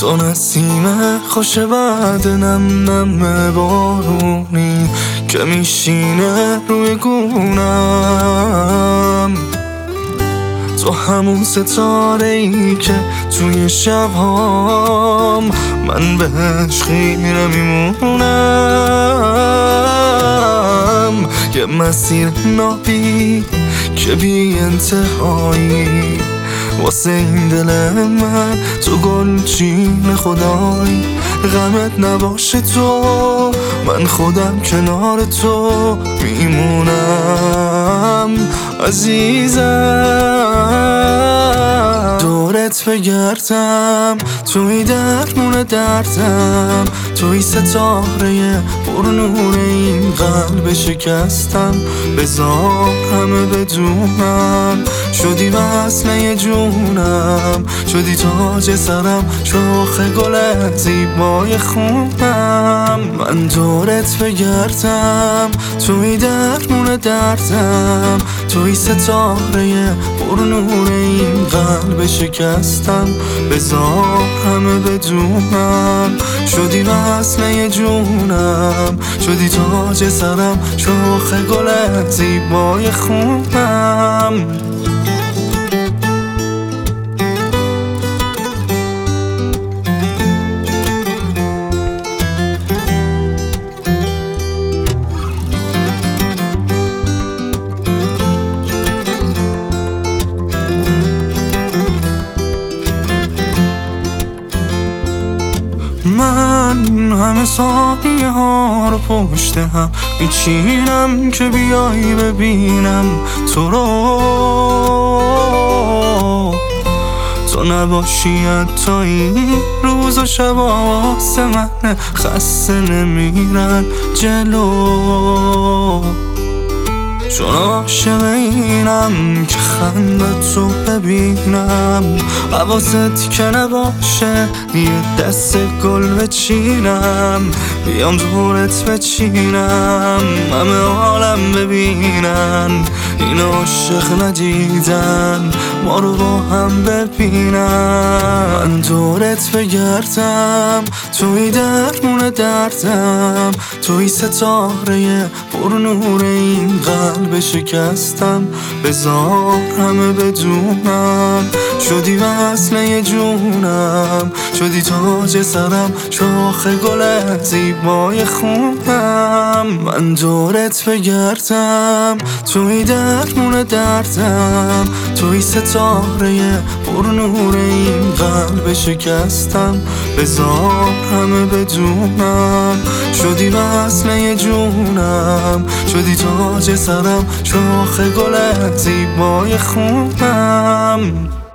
تو نسیم خوش بعد نم نم بارونی که میشینه روی گونم. تو همون ستاره‌ای که توی شبهام من بهش خیره میمونم. یه مسیر نابی که بی انتهایی واسه این دل من، تو گلچین خدایی. غمت نباشه تو، من خودم کنار تو میمونم عزیزم. دورت بگردم توی درمون دردم، توی ستاره پر نور این قلب شکستم. بذار همه بدونم شدی وصله جونم، شدی تاج سرم، شاخ گل زیبای خونم. من دورت بگردم توی درمون دردم، توی ستاره پر نور این قلب شکستم. بذار همه بدونم شدی وصله جونم، شدی تاج سرم، شاخ گل زیبای خونم. من همه ثانیه ها رو پشت هم میچینم که بیایی ببینم تو رو. تو نباشی حتی این روز و شب واسه من خسته نمیرن جلو. چون عاشق اینم که خندت رو ببینم، حواست که نباشه یه دست گل بچینم، بیام دورت بچینم همه عالم ببینن این عاشق ندیدن ما رو با هم ببینن. من دورت بگردم توی درمون دردم، توی ستاره پر نور این قلب شکستم. بذار همه بدونم شدی وصله جونم، شدی تاج سرم، شاخ گل زیبای خونم. من دورت بگردم توی درمون دردم، توی ستاره پر نور این قلب شکستم. بذار همه بدونم شدی وصله جونم، شدی تاج سرم، شاخ گل زیبای خونم.